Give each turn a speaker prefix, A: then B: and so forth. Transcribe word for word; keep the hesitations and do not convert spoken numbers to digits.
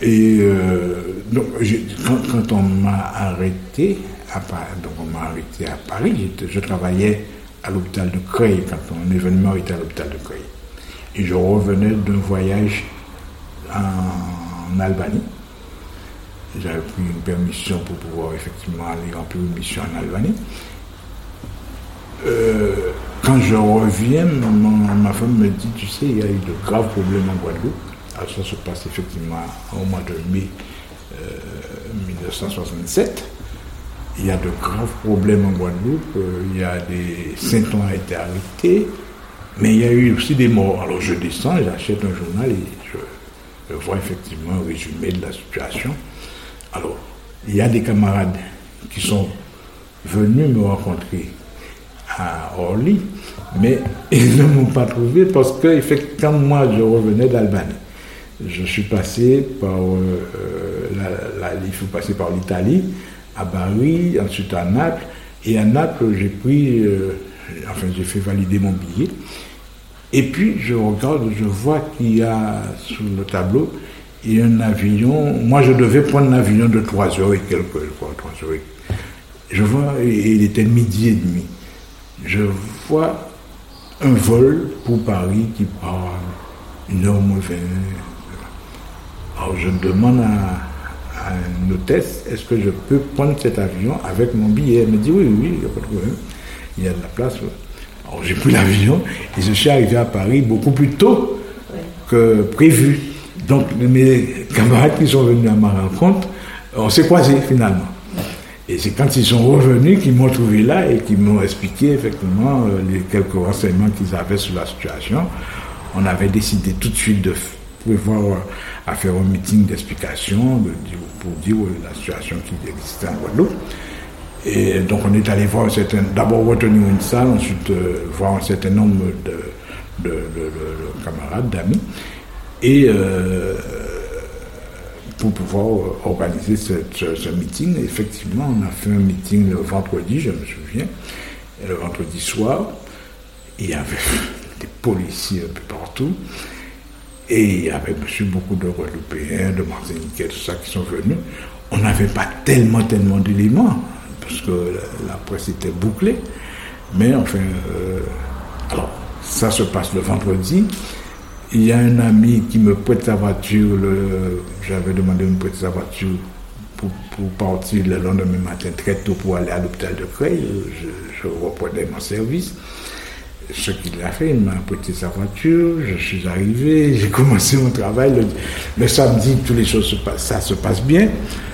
A: Et euh, donc, j'ai, quand, quand on m'a arrêté, à, donc on m'a arrêté à Paris, je travaillais à l'hôpital de Creil, quand mon événement était à l'hôpital de Creil. Et je revenais d'un voyage en, en Albanie. J'avais pris une permission pour pouvoir effectivement aller remplir une mission en Albanie. Euh, quand je reviens, ma, ma femme me dit, tu sais, il y a eu de graves problèmes en Guadeloupe. Alors ça se passe effectivement au mois de mai euh, dix-neuf cent soixante-sept. Il y a de graves problèmes en Guadeloupe. Euh, il y a des Saint-On a été arrêté, mais il y a eu aussi des morts. Alors je descends, j'achète un journal et je, je vois effectivement un résumé de la situation. Alors, il y a des camarades qui sont venus me rencontrer à Orly, mais ils ne m'ont pas trouvé parce que quand moi je revenais d'Albanie, je suis passé par euh, la, la, il faut passer par l'Italie, à Bari, ensuite à Naples, et à Naples j'ai pris, euh, enfin j'ai fait valider mon billet, et puis je regarde, je vois qu'il y a sur le tableau, il y a un avion, moi je devais prendre un avion de trois heures et quelques, je crois, trois heures et je vois, et il était midi et demi. Je vois un vol pour Paris qui part une heure moins vingt. Alors je demande à, à une hôtesse, est-ce que je peux prendre cet avion avec mon billet? Elle me dit oui, oui, il n'y a pas de problème, il y a de la place. Alors j'ai pris l'avion et je suis arrivé à Paris beaucoup plus tôt que prévu. Donc mes camarades qui sont venus à ma rencontre, on s'est croisés finalement. Et c'est quand ils sont revenus qu'ils m'ont trouvé là et qu'ils m'ont expliqué effectivement les quelques renseignements qu'ils avaient sur la situation. On avait décidé tout de suite de prévoir à faire un meeting d'explication de, pour dire la situation qui existait en Guadeloupe. Et donc on est allé voir un certain, d'abord retenir une salle, ensuite euh, voir un certain nombre de, de, de, de, de camarades, d'amis, et euh, pour pouvoir organiser ce, ce, ce meeting. Et effectivement, on a fait un meeting le vendredi, je me souviens, le vendredi soir. Il y avait des policiers un peu partout. Et il y avait monsieur, beaucoup de Guadeloupéens, de Martiniquais, tout ça qui sont venus. On n'avait pas tellement, tellement d'éléments, parce que la, la presse était bouclée. Mais enfin, euh, alors, ça se passe le vendredi. Il y a un ami qui me prête sa voiture, le, j'avais demandé de me prêter sa voiture pour, pour partir le lendemain matin très tôt pour aller à l'hôpital de Creil. Je, je reprenais mon service. Ce qu'il a fait, il m'a prêté sa voiture, je suis arrivé, j'ai commencé mon travail. Le, le samedi, toutes les choses se passent, ça se passe bien.